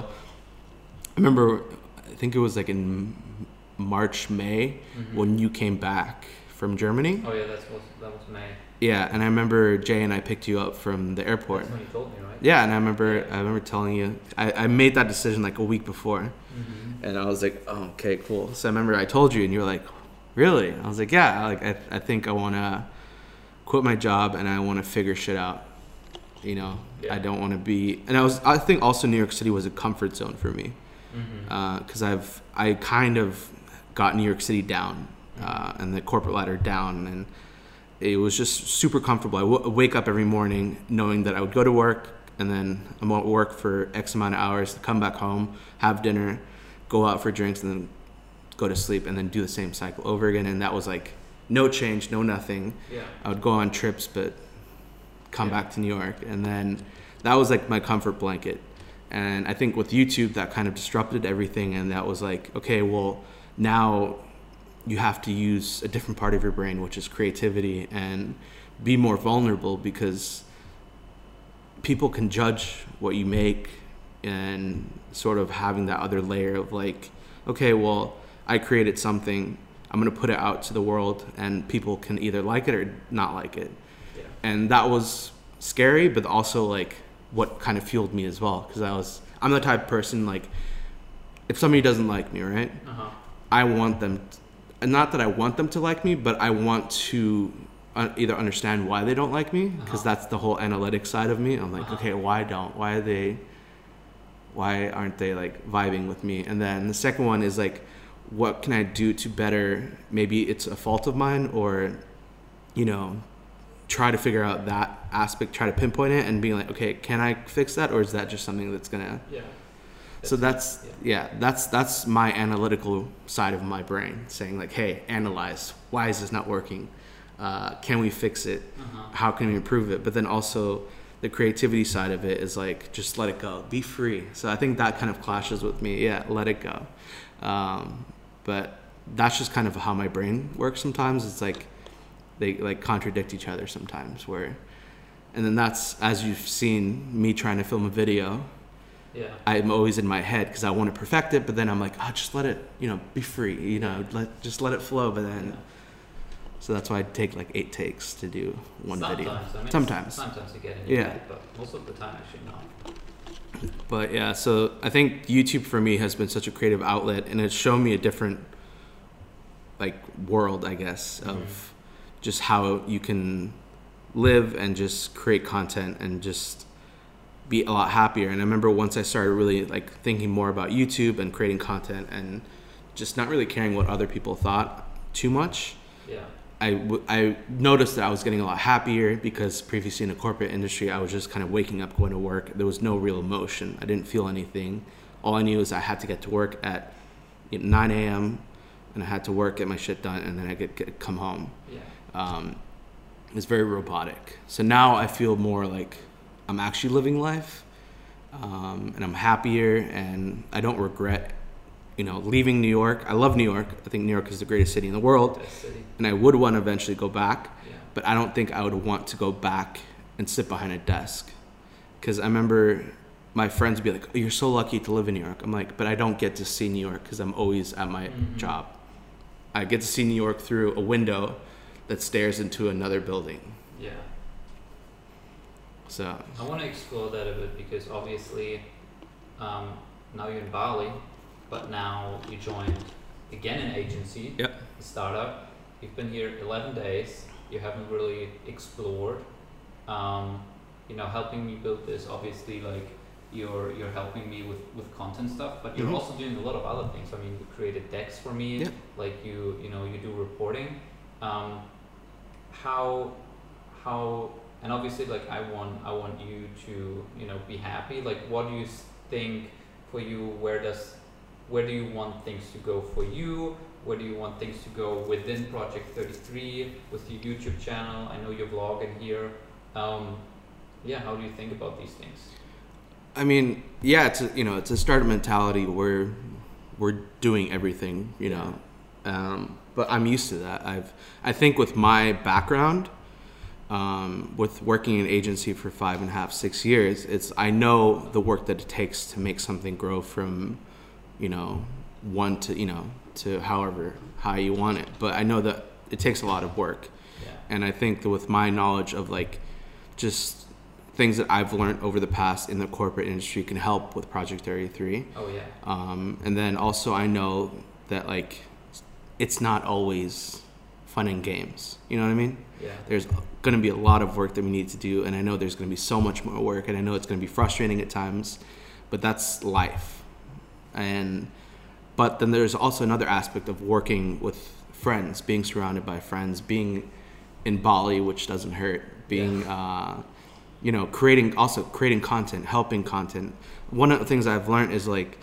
I remember, I think it was like in March, May, Mhm. when you came back from Germany. Oh yeah, that was that was May. Yeah, and I remember Jay and I picked you up from the airport. That's when you told me, right? Yeah, and I remember I remember telling you I, I made that decision like a week before, Mm-hmm. and I was like, oh, okay, cool. So I remember I told you, and you were like, really? I was like, yeah, like I I think I want to quit my job and I want to figure shit out. You know, Yeah. I don't want to be, and I was, I think also New York City was a comfort zone for me, Mm-hmm. because I've, I kind of got New York City down, uh, and the corporate ladder down, and it was just super comfortable. I w- wake up every morning knowing that I would go to work, and then I'm at work for X amount of hours, to come back home, have dinner, go out for drinks, and then go to sleep, and then do the same cycle over again. And that was like no change, no nothing. Yeah. I would go on trips, but come Yeah. back to New York. And then that was like my comfort blanket. And I think with YouTube, that kind of disrupted everything. And that was like, okay, well, now you have to use a different part of your brain, which is creativity, and be more vulnerable, because people can judge what you make, and sort of having that other layer of like, okay, well, I created something, I'm going to put it out to the world, and people can either like it or not like it. Yeah. And that was scary, but also like what kind of fueled me as well, because I was, I'm the type of person, like, if somebody doesn't like me, right, Uh-huh. I want them, and not that I want them to like me, but I want to uh, either understand why they don't like me, because Uh-huh. that's the whole analytic side of me. I'm like, Uh-huh. okay, why don't, why are they, why aren't they like vibing with me? And then the second one is like, what can I do to better, maybe it's a fault of mine, or, you know, try to figure out that aspect, try to pinpoint it, and be like, okay, can I fix that, or is that just something that's gonna, Yeah. so that's, yeah. yeah, that's that's my analytical side of my brain, saying like, hey, analyze, why is this not working, uh, can we fix it, Uh-huh. how can we improve it? But then also the creativity side of it is like, just let it go, be free. So I think that kind of clashes with me. Yeah, let it go. Um, but that's just kind of how my brain works sometimes. It's like they like contradict each other sometimes, where, and then that's, as you've seen me trying to film a video, Yeah. I'm always in my head because I want to perfect it, but then I'm like, oh, just let it, you know, be free, you know, let just let it flow. But then, Yeah. so that's why I take like eight takes to do one sometimes, video. I mean, Sometimes. Sometimes you get in your Yeah. head, but most of the time actually not. But yeah, so I think YouTube for me has been such a creative outlet, and it's shown me a different like world, I guess, Mhm. of just how you can live and just create content and just be a lot happier. And I remember once I started really like thinking more about YouTube and creating content and just not really caring what other people thought too much, Yeah. I, w- I noticed that I was getting a lot happier, because previously in the corporate industry, I was just kind of waking up, going to work. There was no real emotion. I didn't feel anything. All I knew is I had to get to work at you know, nine a.m. and I had to work, get my shit done, and then I could get, come home. Yeah. Um, it was very robotic. So now I feel more like I'm actually living life, um, and I'm happier, and I don't regret, you know, leaving New York. I love New York. I think New York is the greatest city in the world, Best city. and I would want to eventually go back, Yeah. but I don't think I would want to go back and sit behind a desk, because I remember my friends would be like, oh, you're so lucky to live in New York. I'm like, but I don't get to see New York because I'm always at my Mhm. job. I get to see New York through a window that stares into another building. Yeah. So I want to explore that a bit because obviously um, now you're in Bali, but now you joined again an agency, Yep. a startup. You've been here eleven days. You haven't really explored. Um, you know, helping me build this. Obviously, like you're you're helping me with, with content stuff, but you're Mhm. also doing a lot of other things. I mean, you created decks for me. Yeah. Like you you know you do reporting. Um, how how and obviously like I want I want you to you know be happy. Like what do you s- think for you? Where does where do you want things to go for you? Where do you want things to go within Project thirty-three with your YouTube channel? I know you vlog in here. Um, yeah, how do you think about these things? I mean, yeah, it's a, you know, it's a startup mentality where we're doing everything, you know. Um, but I'm used to that. I've, I think with my background, um, with working in agency for five and a half, six years, it's I know the work that it takes to make something grow from, you know, one to you know to however high you want it. But I know that it takes a lot of work, Yeah. and I think that with my knowledge of like just things that I've learned over the past in the corporate industry can help with Project thirty-three. Oh yeah. Um, and then also I know that like it's not always fun and games. You know what I mean? Yeah. There's going to be a lot of work that we need to do, and I know there's going to be so much more work, and I know it's going to be frustrating at times, but that's life. And but then there's also another aspect of working with friends, being surrounded by friends, being in Bali, which doesn't hurt, being Yeah. uh, you know, creating also creating content, helping content. One of the things I've learned is like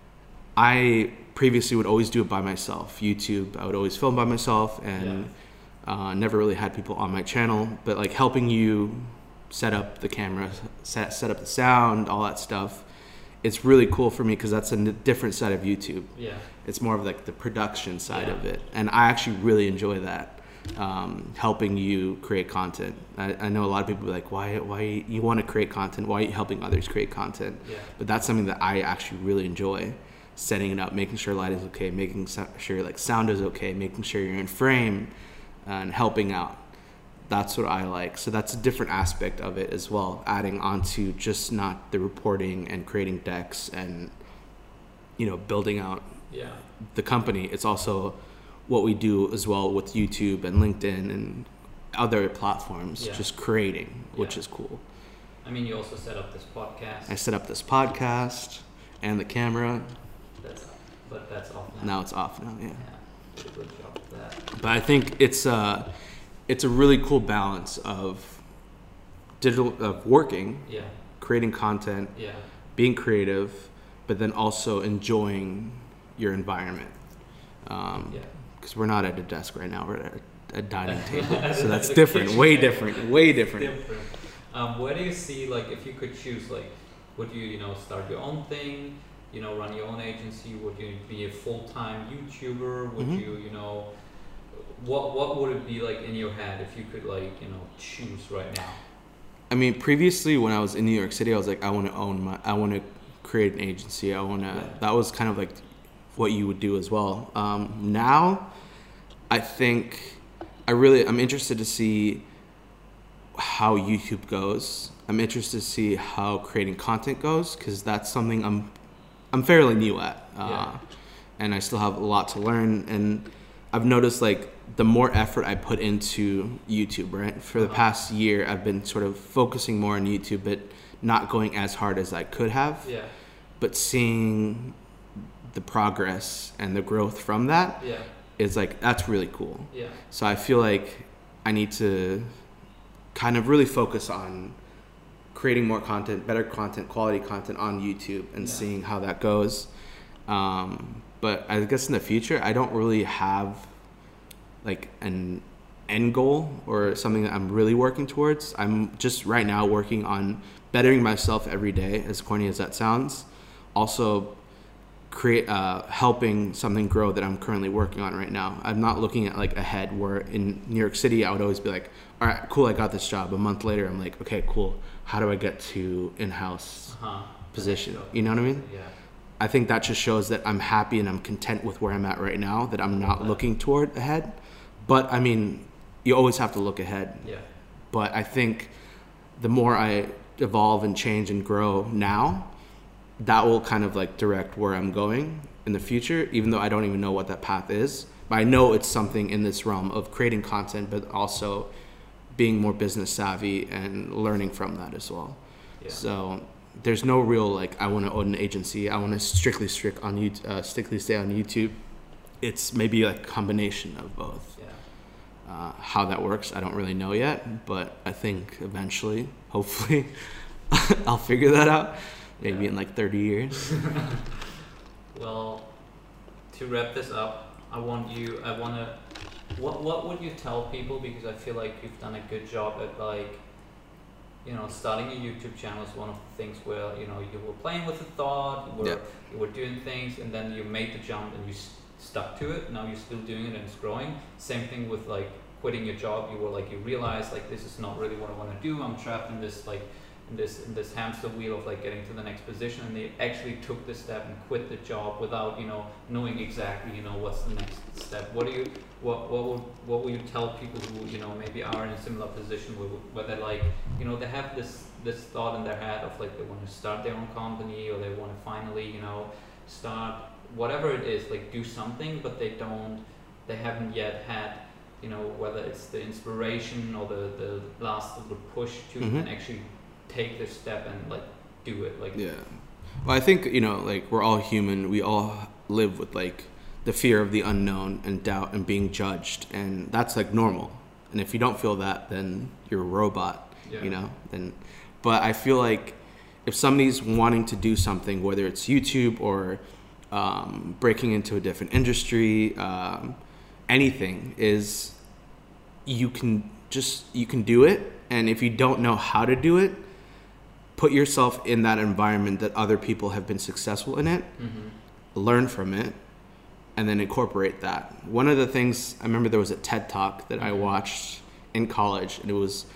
I previously would always do it by myself. YouTube, I would always film by myself, and uh, never really had people on my channel. But like helping you set up the camera, set set up the sound, all that stuff, it's really cool for me because that's a n- different side of YouTube. Yeah. It's more of like the production side Yeah. of it, and I actually really enjoy that. Um, helping you create content. I, I know a lot of people are like, why, why you want to create content? Why are you helping others create content? Yeah. But that's something that I actually really enjoy. Setting it up, making sure light is okay, making so- sure like sound is okay, making sure you're in frame, and helping out. That's what I like. So that's a different aspect of it as well, adding onto just not the reporting and creating decks and, you know, building out Yeah. the company. It's also what we do as well with YouTube and LinkedIn and other platforms, Yeah. just creating, which Yeah. is cool. I mean, you also set up this podcast. I set up this podcast and the camera. That's, but that's off now. Now it's off now, yeah. Yeah. Did a good job with that. But I think it's a, it's a really cool balance of digital, of working, Yeah. creating content, Yeah. being creative, but then also enjoying your environment. Um, Yeah. Because we're not at a desk right now, we're at a dining table. At So that's the different, kitchen way table. different, way different. Different. Um, where do you see, like, if you could choose, like, would you, you know, start your own thing, you know, run your own agency? Would you be a full-time YouTuber? Would Mhm. you, you know, what what would it be like in your head if you could, like, you know, choose right now? I mean, previously when I was in New York City, I was like, I want to own my, I want to create an agency. I want to, Yeah. that was kind of like what you would do as well. Um, now, I think I really, I'm interested to see how YouTube goes. I'm interested to see how creating content goes, because that's something I'm, I'm fairly new at. Uh, Yeah. And I still have a lot to learn. And I've noticed like the more effort I put into YouTube, right? For the Uh-huh. past year, I've been sort of focusing more on YouTube, but not going as hard as I could have. Yeah. But seeing the progress and the growth from that Yeah. is like, that's really cool. Yeah. So I feel like I need to kind of really focus on creating more content, better content, quality content on YouTube, and Yeah. seeing how that goes. Um, but I guess in the future, I don't really have like an end goal or something that I'm really working towards. I'm just right now working on bettering myself every day, as corny as that sounds. Also, create uh, helping something grow that I'm currently working on right now. I'm not looking at like ahead, where in New York City I would always be like, all right, cool, I got this job. A month later I'm like, okay, cool, how do I get to in-house Uh-huh. position? You know what I mean? Yeah. I think that just shows that I'm happy and I'm content with where I'm at right now, that I'm not looking toward ahead. But I mean, you always have to look ahead. Yeah. But I think the more I evolve and change and grow now, that will kind of like direct where I'm going in the future, even though I don't even know what that path is. But I know it's something in this realm of creating content, but also being more business savvy and learning from that as well. Yeah. So there's no real like, I want to own an agency, I want to strictly strict on you, uh, strictly stay on YouTube. It's maybe like a combination of both. Yeah. Uh, how that works, I don't really know yet, but I think eventually, hopefully, I'll figure that out. Maybe Yeah. in like thirty years. Well, to wrap this up, I want you, I want to, what, what would you tell people? Because I feel like you've done a good job at like, you know, starting a YouTube channel is one of the things where, you know, you were playing with the thought, you were, Yeah. you were doing things, and then you made the jump and you s- stuck to it. Now you're still doing it and it's growing. Same thing with like quitting your job. You were like, you realized like, this is not really what I want to do. I'm trapped in this like, in this in this hamster wheel of like getting to the next position, and they actually took this step and quit the job without, you know, knowing exactly, you know, what's the next step. What do you what what would what would you tell people who, you know, maybe are in a similar position where, where they're like, you know, they have this this thought in their head of like, they want to start their own company, or they want to finally, you know, start whatever it is, like do something, but they don't they haven't yet had, you know, whether it's the inspiration or the, the last little push to Mhm. then actually take this step and like do it. Like Yeah. Well, I think, you know, like we're all human. We all live with like the fear of the unknown and doubt and being judged. And that's like normal. And if you don't feel that, then you're a robot, Yeah. you know, then, but I feel like if somebody's wanting to do something, whether it's YouTube or um, breaking into a different industry, um, anything is you can just, you can do it. And if you don't know how to do it, put yourself in that environment that other people have been successful in it, Mhm. learn from it, and then incorporate that. One of the things, I remember there was a TED Talk that I watched in college, and it was,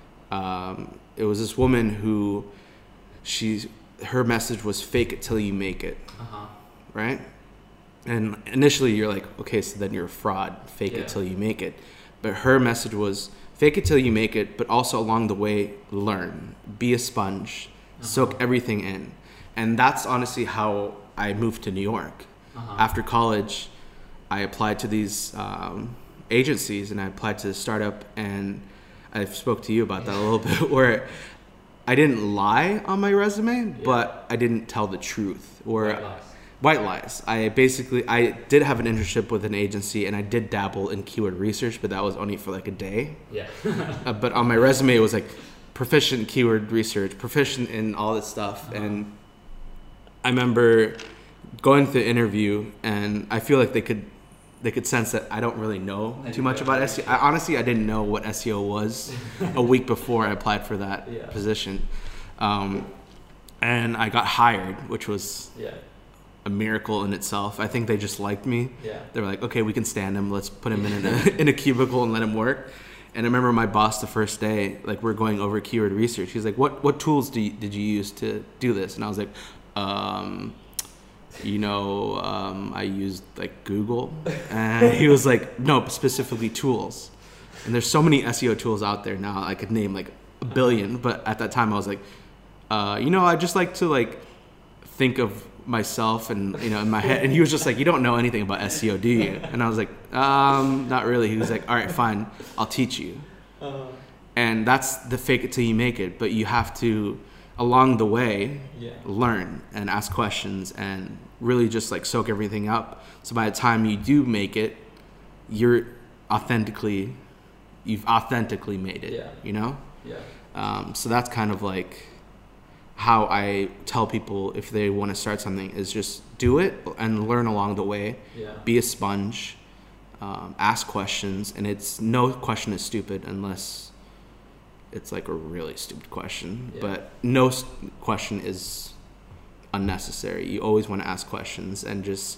um, it was this woman who, she's, her message was fake it till you make it, Uh-huh. right? And initially you're like, okay, so then you're a fraud, fake Yeah. it till you make it. But her message was, fake it till you make it, but also along the way, learn. Be a sponge. Uh-huh. Soak everything in. And that's honestly how I moved to New York. Uh-huh. After college, I applied to these um, agencies, and I applied to the startup, and I spoke to you about that a little bit, where I didn't lie on my resume, but I didn't tell the truth. Or White lies. White lies. I basically, I did have an internship with an agency, and I did dabble in keyword research, but that was only for like a day. Yeah. Uh, but on my resume, it was like proficient in keyword research, proficient in all this stuff. Uh-huh. And I remember going through the interview, and I feel like they could, they could sense that I don't really know too much about S E O. I, honestly, I didn't know what S E O was a week before I applied for that Yeah. position. Um, and I got hired, which was Yeah. a miracle in itself. I think they just liked me. Yeah. They were like, okay, we can stand him. Let's put him in a, in a cubicle and let him work. And I remember my boss the first day, like we're going over keyword research. He's like, what what tools do you, did you use to do this? And I was like, um, you know, um, I used like Google. And he was like, no, specifically tools. And there's so many S E O tools out there now. I could name like a billion. But at that time I was like, uh, you know, I just like to like think of myself and, you know, in my head. And he was just like, you don't know anything about S E O, do you? And I was like, um, not really. He was like, all right, fine, I'll teach you. Uh, And that's the fake it till you make it. But you have to, along the way, yeah. learn and ask questions and really just like soak everything up. So by the time you do make it, you're authentically, you've authentically made it, Yeah. you know? Yeah. Um, so that's kind of like how I tell people if they want to start something is just do it and learn along the way. Yeah. Be a sponge, um, ask questions, and it's no question is stupid unless it's like a really stupid question. Yeah. But no s- question is unnecessary. You always want to ask questions and just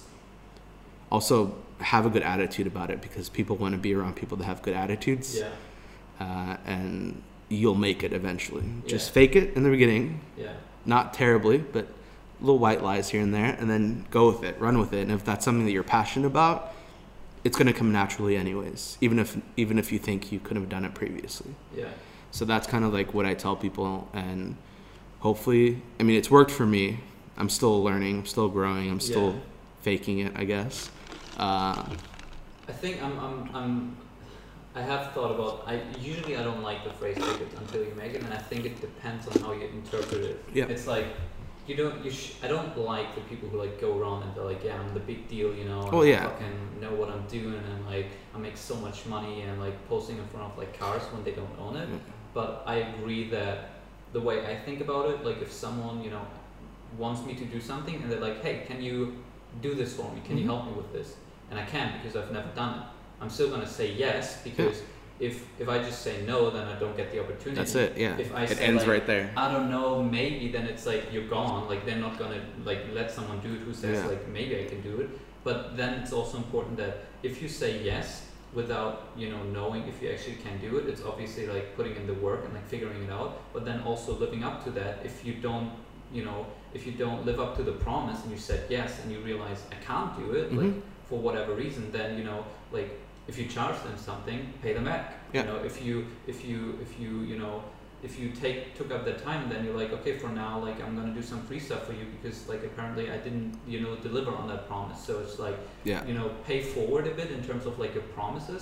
also have a good attitude about it, because people want to be around people that have good attitudes. Yeah. Uh, and you'll make it eventually. Just Yeah. fake it in the beginning, Yeah. not terribly, but little white lies here and there, and then go with it, run with it. And if that's something that you're passionate about, it's going to come naturally anyways, even if even if you think you could have done it previously. Yeah. So that's kind of like what I tell people, and hopefully, I mean, it's worked for me. I'm still learning, I'm still growing, I'm still Yeah. faking it, I guess. Uh, I think I'm, I'm, I'm, I have thought about, I usually I don't like the phrase fake it until you make it, and I think it depends on how you interpret it. Yeah. It's like, you don't, you sh- I don't like the people who like go around and they're like, yeah, I'm the big deal, you know, Oh, I yeah. fucking know what I'm doing, and like, I make so much money, and like posting in front of like cars when they don't own it. Yeah. But I agree that the way I think about it, like if someone, you know, wants me to do something and they're like, hey, can you do this for me? Can you Mhm. help me with this? And I can't because I've never done it. I'm still gonna say yes, because if if I just say no, then I don't get the opportunity. that's it, yeah. If I It say, ends like, right there. I don't know, maybe, then it's like you're gone. Like they're not gonna like let someone do it who says Yeah. like maybe I can do it. But then it's also important that if you say yes without, you know, knowing if you actually can do it, it's obviously like putting in the work and like figuring it out. But then also living up to that. If you don't, you know, if you don't live up to the promise and you said yes and you realize I can't do it, like Mhm. for whatever reason, then you know, like if you charge them something, pay them back. Yeah. You know, if you if you if you you know if you take took up that time, then you're like, okay, for now, like I'm gonna do some free stuff for you because like apparently I didn't, you know, deliver on that promise. So it's like, Yeah. you know, pay forward a bit in terms of like your promises,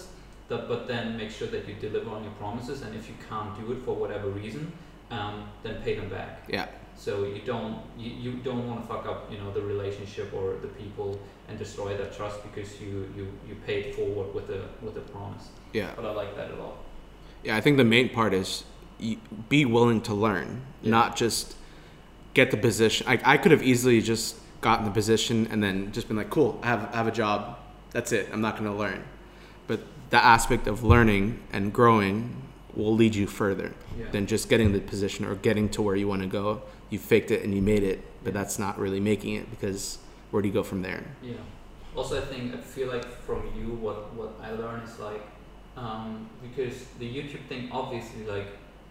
That, but then make sure that you deliver on your promises, and if you can't do it for whatever reason, um, then pay them back. Yeah. So you don't you, you don't want to fuck up, you know, the relationship or the people and destroy that trust because you, you, you paid forward with a with a promise. Yeah. But I like that a lot. Yeah, I think the main part is you be willing to learn, Yeah. not just get the position. I, I could have easily just gotten the position and then just been like, cool, I have, I have a job. That's it. I'm not going to learn. But the aspect of learning and growing will lead you further Yeah. than just getting the position or getting to where you want to go. You faked it and you made it, but Yeah. that's not really making it, because where do you go from there? Yeah. Also, I think I feel like from you, what what I learn is like, um, because the YouTube thing, obviously, like,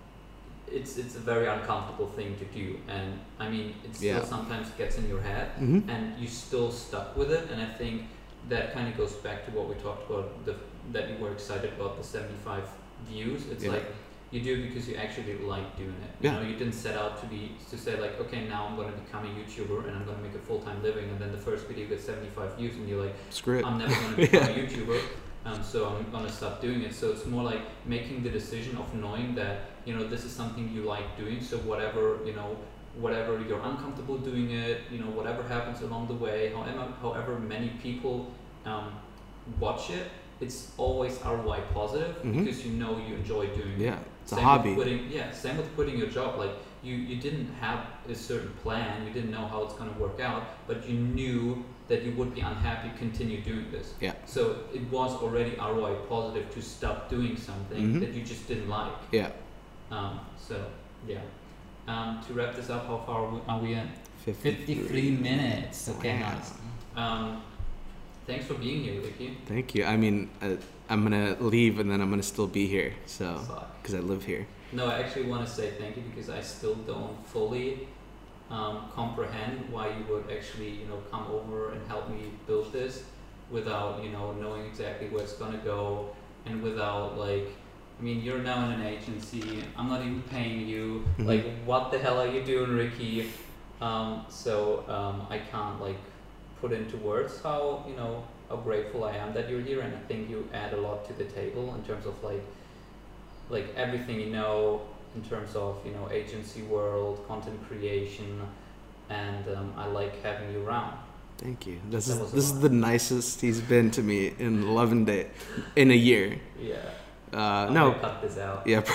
it's it's a very uncomfortable thing to do, and I mean, it still Yeah. sometimes gets in your head, Mm-hmm. and you still stuck with it. And I think that kind of goes back to what we talked about, the that you were excited about the seventy-five views. It's Yeah. like you do it because you actually like doing it. You Yeah. know, you didn't set out to be to say like, okay, now I'm going to become a YouTuber and I'm going to make a full-time living, and then the first video gets seventy-five views, and you're like, Screw it. I'm never going to become a YouTuber, um, so I'm going to stop doing it. So it's more like making the decision of knowing that, you know, this is something you like doing. So whatever, you know, whatever you're uncomfortable doing it, you know, whatever happens along the way, however, however many people um, watch it, it's always R O I positive Mhm. because you know you enjoy doing it. Yeah, it's a Same hobby. With quitting, yeah, same with quitting your job. Like you, you didn't have a certain plan. You didn't know how it's going to work out, but you knew that you would be unhappy continue doing this. Yeah. So it was already R O I positive to stop doing something Mhm. that you just didn't like. Yeah. Um, so yeah. Um, to wrap this up, how far are we, are we in? fifty-three minutes. Okay, Wow. nice. Um, thanks for being here, Ricky. Thank you. I mean, uh, I'm gonna leave and then I'm gonna still be here, so Fuck. because I live here. No, I actually want to say thank you because I still don't fully um, comprehend why you would actually, you know, come over and help me build this without, you know, knowing exactly where it's gonna go, and without like, I mean, you're now in an agency. I'm not even paying you. Mhm. Like, what the hell are you doing, Ricky? Um, so um, I can't like put into words how, you know, how grateful I am that you're here, and I think you add a lot to the table in terms of like like everything you know in terms of, you know, agency world, content creation, and um, I like having you around. Thank you. This That is was a this is lot. the nicest he's been to me in eleven days, in a year. Yeah. Uh, I'm no, gonna cut this out. yeah,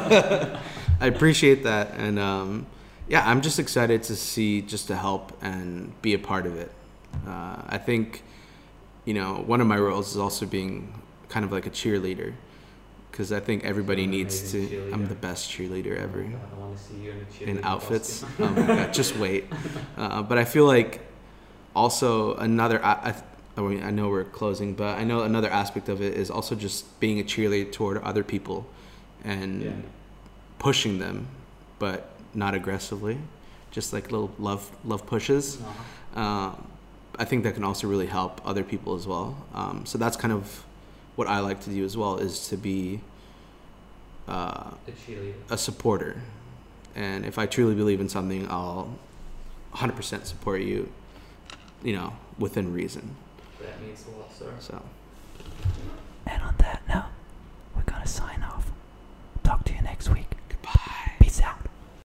I appreciate that, and um, yeah, I'm just excited to see, just to help and be a part of it. Uh, I think, you know, one of my roles is also being kind of like a cheerleader, because I think everybody You're an needs to. amazing I'm cheerleader. the best cheerleader ever. Oh my God, I want to see you in a In cheerleading outfits. costume. Oh my God, just wait. Uh, but I feel like also another, I, I, I mean, I know we're closing, but I know another aspect of it is also just being a cheerleader toward other people and Yeah. pushing them, but not aggressively, just like little love love pushes. Uh-huh. Um, I think that can also really help other people as well. Um, so that's kind of what I like to do as well, is to be uh, The cheerleader. a supporter. And if I truly believe in something, I'll one hundred percent support you, you know, within reason. That means a lot, sir. So And on that note, we're gonna sign off.